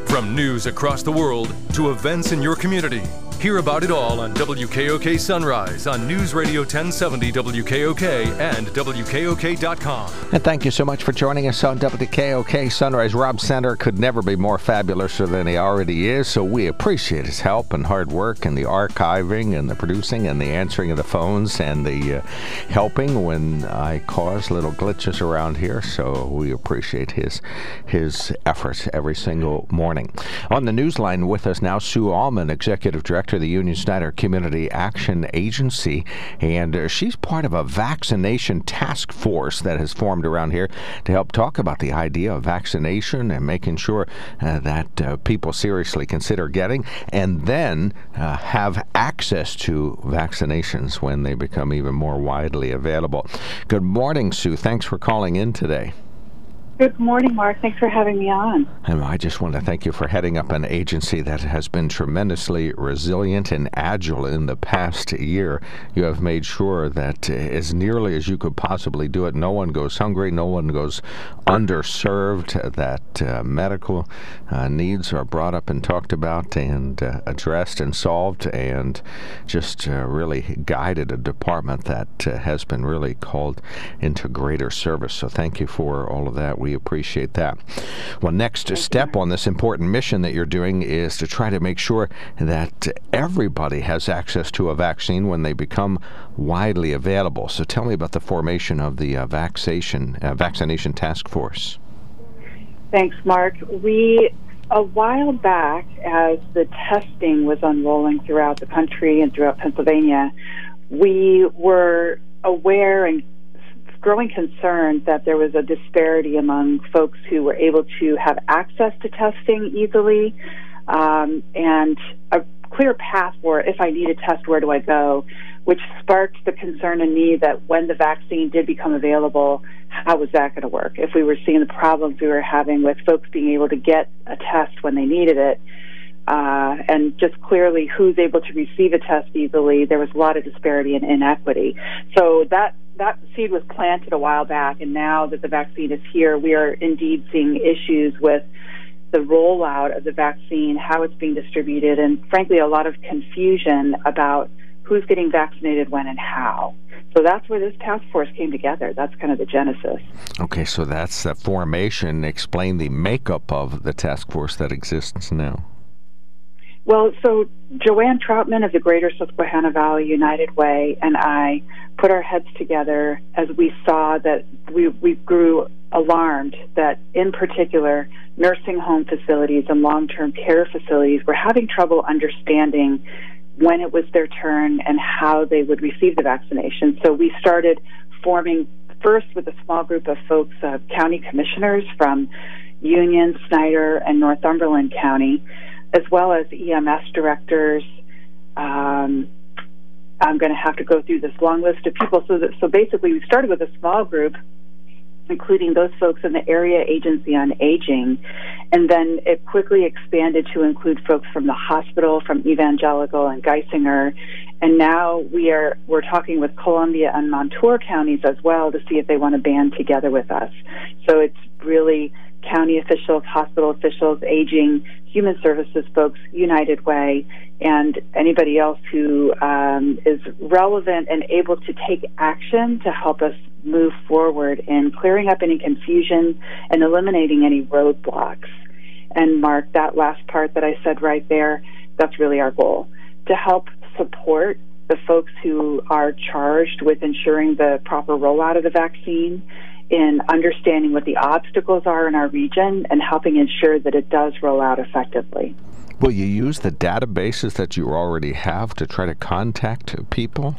From news across the world to events in your community, hear about it all on WKOK Sunrise on News Radio 1070 WKOK and WKOK.com. And thank you so much for joining us on WKOK Sunrise. Rob Center could never be more fabulous than he already is, so we appreciate his help and hard work and the archiving and the producing and the answering of the phones and the helping when I cause little glitches around here. So we appreciate his efforts every single morning. On the newsline with us now, Sue Allman, Executive Director of the Union Snyder Community Action Agency, and she's part of a vaccination task force that has formed around here to help talk about the idea of vaccination and making sure that people seriously consider getting and then have access to vaccinations when they become even more widely available. Good morning, Sue. Thanks for calling in today. Good morning, Mark. Thanks for having me on. And I just want to thank you for heading up an agency that has been tremendously resilient and agile in the past year. You have made sure that as nearly as you could possibly do it, no one goes hungry, no one goes underserved, that medical needs are brought up and talked about and addressed and solved, and just really guided a department that has been really called into greater service. So thank you for all of that. We appreciate that. Well, next step on this important mission that you're doing is to try to make sure that everybody has access to a vaccine when they become widely available. So tell me about the formation of the vaccination task force. Thanks, Mark. A while back, as the testing was unrolling throughout the country and throughout Pennsylvania, we were aware and growing concern that there was a disparity among folks who were able to have access to testing easily and a clear path for, if I need a test, where do I go, which sparked the concern in me that when the vaccine did become available, how was that going to work? If we were seeing the problems we were having with folks being able to get a test when they needed it, and just clearly who's able to receive a test easily, there was a lot of disparity and inequity. So that seed was planted a while back, and now that the vaccine is here, we are indeed seeing issues with the rollout of the vaccine, how it's being distributed, and frankly a lot of confusion about who's getting vaccinated when and how. So that's where this task force came together. That's kind of the genesis. Okay, so that's the formation. Explain the makeup of the task force that exists now. Well, so Joanne Troutman of the Greater Susquehanna Valley United Way and I put our heads together as we saw that we grew alarmed that, in particular, nursing home facilities and long-term care facilities were having trouble understanding when it was their turn and how they would receive the vaccination. So we started forming first with a small group of folks, county commissioners from Union, Snyder, and Northumberland County, as well as EMS directors. I'm going to have to go through this long list of people. So basically, we started with a small group, including those folks in the Area Agency on Aging, and then it quickly expanded to include folks from the hospital, from Evangelical and Geisinger, and now we're talking with Columbia and Montour counties as well to see if they want to band together with us. So it's really county officials, hospital officials, aging, human services folks, United Way, and anybody else who is relevant and able to take action to help us move forward in clearing up any confusion and eliminating any roadblocks. And Mark, that last part that I said right there, that's really our goal, to help support the folks who are charged with ensuring the proper rollout of the vaccine, in understanding what the obstacles are in our region and helping ensure that it does roll out effectively. Will you use the databases that you already have to try to contact people?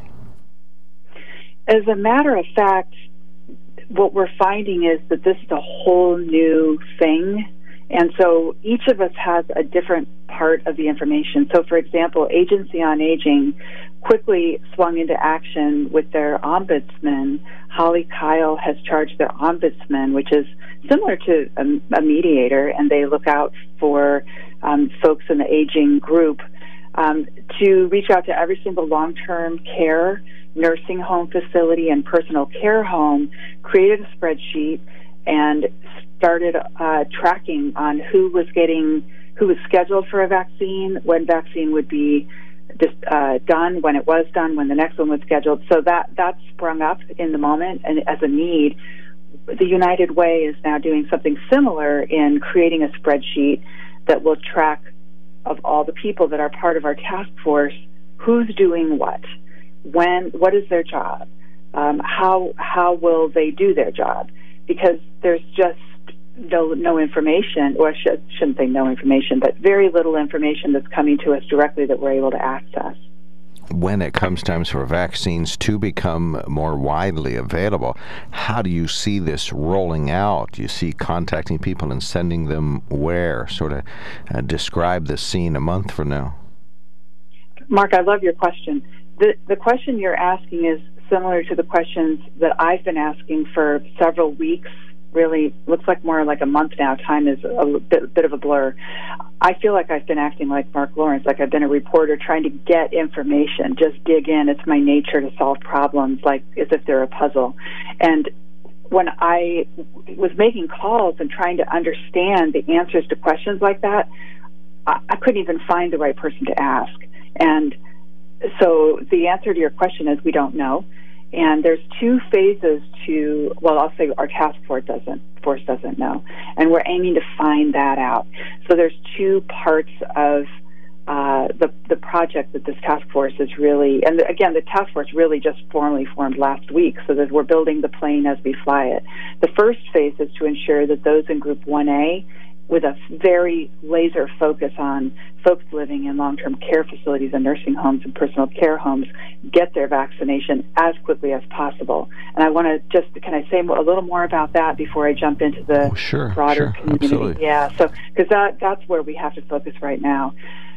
As a matter of fact, what we're finding is that this is a whole new thing, and so each of us has a different part of the information. So, for example, Agency on Aging quickly swung into action with their ombudsman. Holly Kyle has charged their ombudsman, which is similar to a mediator, and they look out for folks in the aging group, to reach out to every single long-term care, nursing home facility, and personal care home, created a spreadsheet, and started tracking on who was getting who was scheduled for a vaccine, when vaccine would be done, when it was done, when the next one was scheduled. So that sprung up in the moment and as a need. The United Way is now doing something similar in creating a spreadsheet that will track of all the people that are part of our task force, who's doing what, when, what is their job, how will they do their job, because there's just no information, or I shouldn't say no information, but very little information that's coming to us directly that we're able to access. When it comes times for vaccines to become more widely available, how do you see this rolling out? Do you see contacting people and sending them where? Sort of describe the scene a month from now. Mark, I love your question. The question you're asking is similar to the questions that I've been asking for several weeks. Really looks like more like a month now. Time is a bit of a blur. I feel like I've been acting like Mark Lawrence, like I've been a reporter trying to get information, just dig in. It's my nature to solve problems like as if they're a puzzle. And when I was making calls and trying to understand the answers to questions like that, I couldn't even find the right person to ask. And so the answer to your question is we don't know. And there's two phases to, well, I'll say our task force doesn't know. And we're aiming to find that out. So there's two parts of the project that this task force is really, and again, the task force really just formally formed last week, so that we're building the plane as we fly it. The first phase is to ensure that those in Group 1A, with a very laser focus on folks living in long-term care facilities and nursing homes and personal care homes, get their vaccination as quickly as possible. And I want to can I say a little more about that before I jump into the broader community? Absolutely. Yeah, so because that's where we have to focus right now.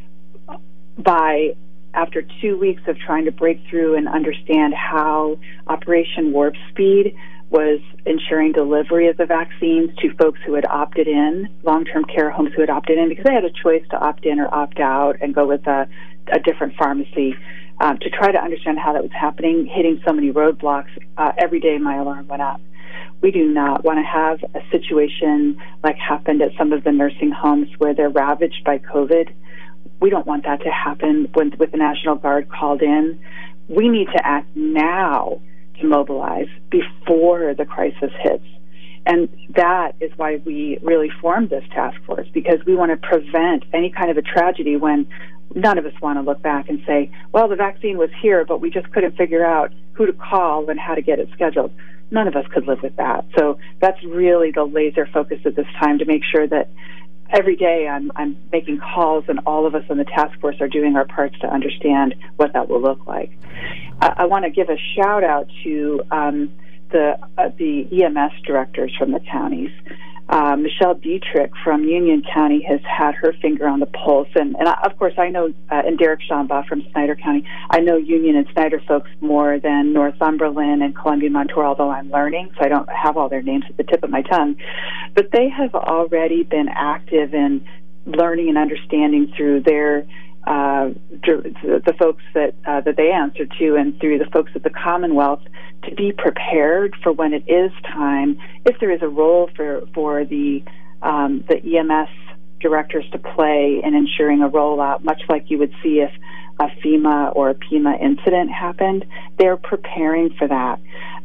After 2 weeks of trying to break through and understand how Operation Warp Speed was ensuring delivery of the vaccines to folks who had opted in, long-term care homes who had opted in, because they had a choice to opt in or opt out and go with a different pharmacy. To try to understand how that was happening, hitting so many roadblocks, every day my alarm went up. We do not want to have a situation like happened at some of the nursing homes where they're ravaged by COVID. We don't want that to happen with the National Guard called in. We need to act now to mobilize before the crisis hits. And that is why we really formed this task force, because we want to prevent any kind of a tragedy when none of us want to look back and say, well, the vaccine was here, but we just couldn't figure out who to call and how to get it scheduled. None of us could live with that. So that's really the laser focus at this time, to make sure that every day I'm making calls, and all of us on the task force are doing our parts to understand what that will look like. I want to give a shout out to the EMS directors from the counties. Michelle Dietrich from Union County has had her finger on the pulse, and of course I know, and Derek Schombaugh from Snyder County, I know Union and Snyder folks more than Northumberland and Columbia Montour, although I'm learning, so I don't have all their names at the tip of my tongue. But they have already been active in learning and understanding through their the folks that they answer to, and through the folks at the Commonwealth, to be prepared for when it is time, if there is a role for the EMS directors to play in ensuring a rollout, much like you would see if a FEMA or a PEMA incident happened. They're preparing for that.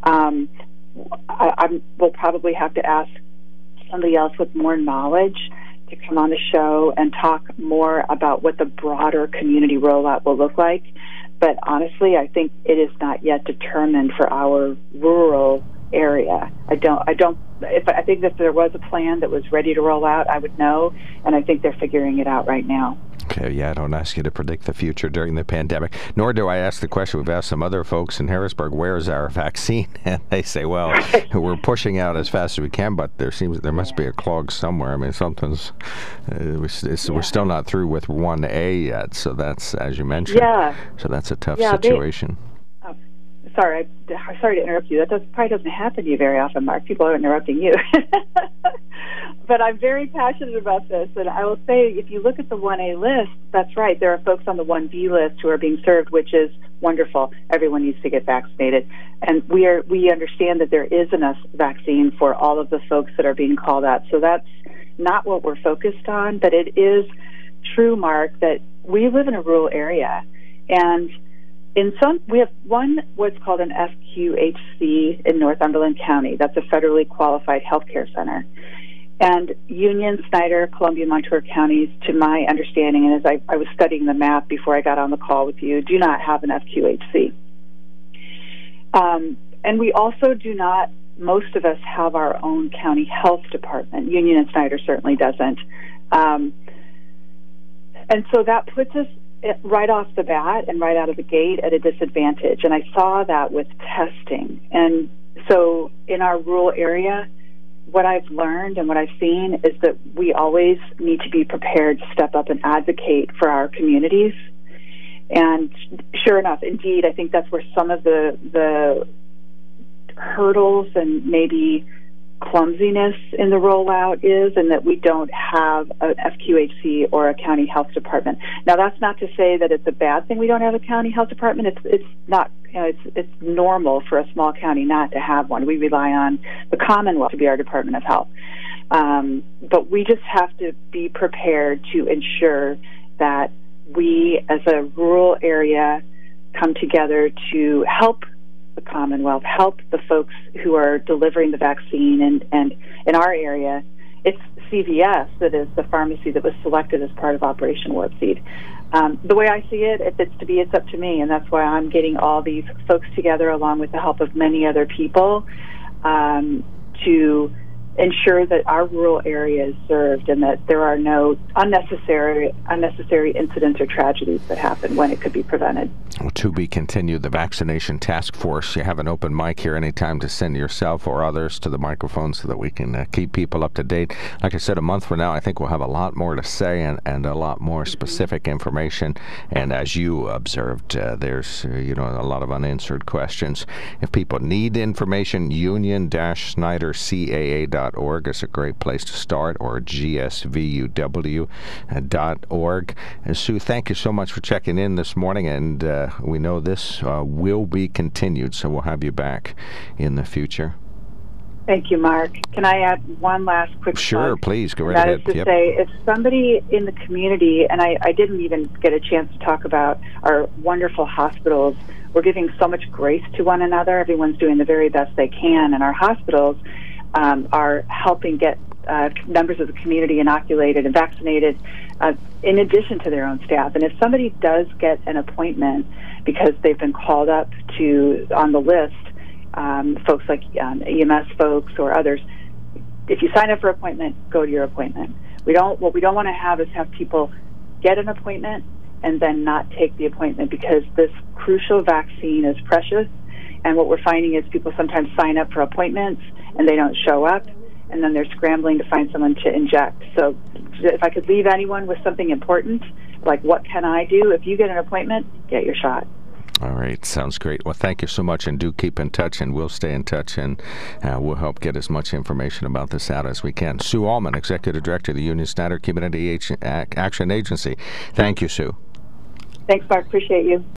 We'll probably have to ask somebody else with more knowledge to come on the show and talk more about what the broader community rollout will look like. But honestly, I think it is not yet determined for our rural area. I think if there was a plan that was ready to roll out, I would know, and I think they're figuring it out right now. Okay, yeah, I don't ask you to predict the future during the pandemic, nor do I ask the question. We've asked some other folks in Harrisburg, where's our vaccine? And they say, well, we're pushing out as fast as we can, but there must be a clog somewhere. I mean, something's, we're still not through with 1A yet, so that's, as you mentioned, so that's a tough situation. Sorry to interrupt you. That probably doesn't happen to you very often, Mark. People are interrupting you. But I'm very passionate about this, and I will say, if you look at the 1A list, that's right. There are folks on the 1B list who are being served, which is wonderful. Everyone needs to get vaccinated, and we understand that there is enough vaccine for all of the folks that are being called out. So that's not what we're focused on, but it is true, Mark, that we live in a rural area, and we have what's called an FQHC in Northumberland County. That's a federally qualified healthcare center. And Union, Snyder, Columbia, Montour counties, to my understanding, and as I was studying the map before I got on the call with you, do not have an FQHC. And we also do not, most of us have our own county health department. Union and Snyder certainly doesn't. And so that puts us right off the bat and right out of the gate at a disadvantage. And I saw that with testing. And so in our rural area, what I've learned and what I've seen is that we always need to be prepared to step up and advocate for our communities. And sure enough, indeed, I think that's where some of the hurdles and maybe clumsiness in the rollout is, and that we don't have an FQHC or a county health department. Now, that's not to say that it's a bad thing we don't have a county health department. It's not. It's normal for a small county not to have one. We rely on the Commonwealth to be our Department of Health. But we just have to be prepared to ensure that we, as a rural area, come together to help the Commonwealth, help the folks who are delivering the vaccine. And in our area, it's CVS that is the pharmacy that was selected as part of Operation Warp Speed. The way I see it, if it's to be, it's up to me, and that's why I'm getting all these folks together, along with the help of many other people, to ensure that our rural area is served and that there are no unnecessary incidents or tragedies that happen when it could be prevented. Well, to be continued, the Vaccination Task Force. You have an open mic here anytime to send yourself or others to the microphone so that we can keep people up to date. Like I said, a month from now, I think we'll have a lot more to say and a lot more specific information. And as you observed, there's a lot of unanswered questions. If people need information, union-snydercaa.org is a great place to start, or gsvuw.org. And Sue, thank you so much for checking in this morning, and we know this will be continued, so we'll have you back in the future. Thank you, Mark. Can I add one last quick Sure, plug? please, go right ahead. That is to say, if somebody in the community, and I didn't even get a chance to talk about our wonderful hospitals, we're giving so much grace to one another. Everyone's doing the very best they can, and our hospitals are helping get members of the community inoculated and vaccinated in addition to their own staff. And if somebody does get an appointment because they've been called up on the list, folks like EMS folks or others, if you sign up for an appointment, go to your appointment. What we don't want to have is have people get an appointment and then not take the appointment, because this crucial vaccine is precious. And what we're finding is people sometimes sign up for appointments and they don't show up, and then they're scrambling to find someone to inject. So if I could leave anyone with something important, like what can I do? If you get an appointment, get your shot. All right, sounds great. Well, thank you so much, and do keep in touch, and we'll stay in touch, and we'll help get as much information about this out as we can. Sue Allman, Executive Director of the Union Snyder Community Action Agency. Thank you, Sue. Thanks, Mark. Appreciate you.